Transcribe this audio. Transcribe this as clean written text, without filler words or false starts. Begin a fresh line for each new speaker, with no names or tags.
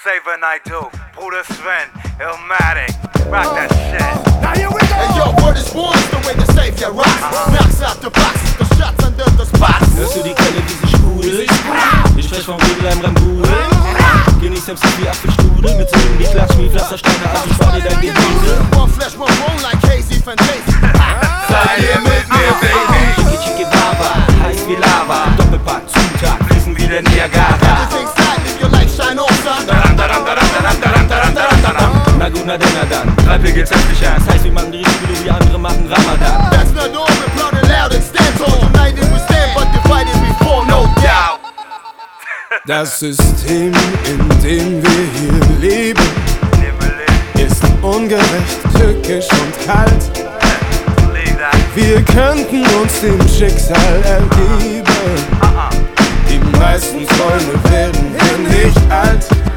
Save a night too. Bruder Sven, Illmatic, rock that shit.
Now here we go.
Hey yo, word is born, the way to save your rocks. Knocks out the box, the shots under the spots.
Hörst du die Quelle, wie sie sprudelt? Ich sprech vom Rudel, einem Rambudel. Genieß MC wie Apfelstrudel. Wir zünden die Klatschen wie Pflastersteine, also spar dir dein Gedudel.
One flesh, one bone like Casey Fantasy.
Seid ihr mit mir, Baby?
Chiki Chiki Baba, heiß wie Lava. Doppelpack, Zutat, fließen wie der Niagara.
Everything's tight, if your light shine on, son.
Na gut, na denn, na dann. 3P geht's heftig an. Das heißt, wir machen die Risiko, wie andere machen Ramadan.
That's not all, we're plotting loud and stand tall. United we stand, but divided we fall, no doubt.
Das System, in dem wir hier leben, ist ungerecht, tückisch und kalt. Wir könnten uns dem Schicksal ergeben. Die meisten Träume werden hier nicht alt.